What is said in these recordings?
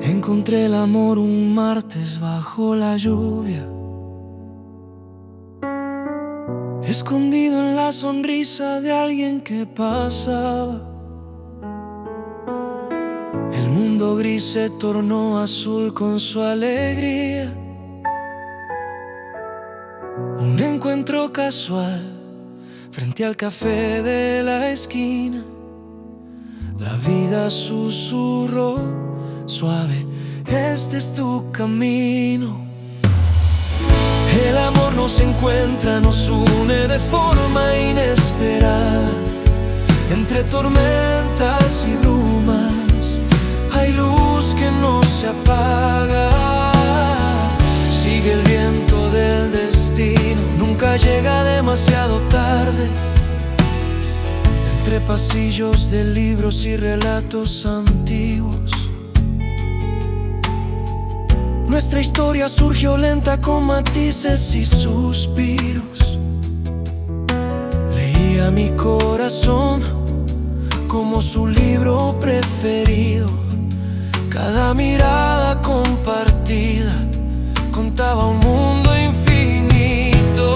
Encontré el amor un martes bajo la lluvia, escondido en la sonrisa de alguien que pasaba. El mundo gris se tornó azul con su alegría. Un encuentro casual frente al café de la esquina. La vida susurró suave: este es tu camino. El amor nos encuentra, nos une de forma inesperada. Entre tormentas y brumas hay luz que no se apaga. Sigue el viento del destino, nunca llega demasiado tarde. Entre pasillos de libros y relatos antiguos, nuestra historia surgió lenta con matices y suspiros. Leía mi corazón como su libro preferido. Cada mirada compartida contaba un mundo infinito.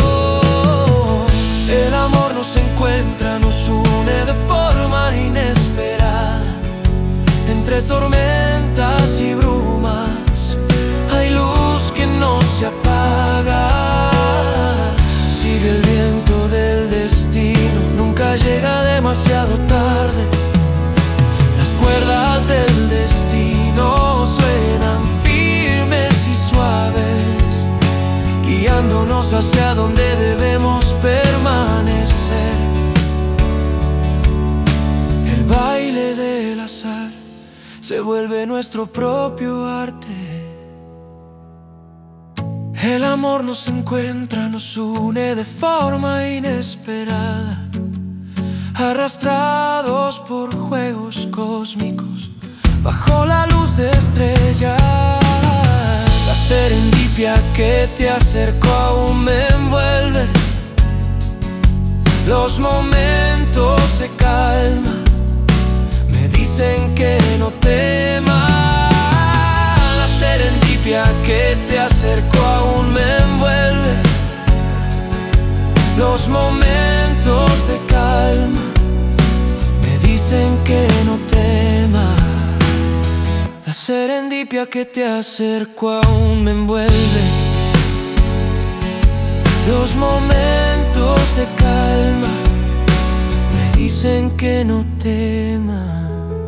El amor nos encuentra, nos une de forma inesperada. Entre tormentas y brumas hay luz que no se apaga. Sigue el viento del destino, nunca llega demasiado tarde. Las cuerdas del destino suenan firmes y suaves, guiándonos hacia donde debemos permanecer. El baile del azar se vuelve nuestro propio arte. El amor nos encuentra, nos une de forma inesperada. Arrastrados por juegos cósmicos, bajo la luz de estrellas. La serendipia que te acercó aún me envuelve. Los momentos de calma me dicen que no temas. La serendipia que te acercó aún me envuelve. Los momentos de calma me dicen que no temas. La serendipia que te acercó aún me envuelve. Los momentos de calma me dicen que no temas.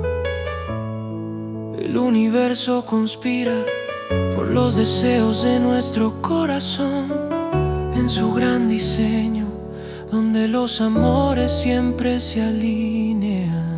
El universo conspira por los deseos de nuestro corazón, en su gran diseño, donde los amores siempre se alinean.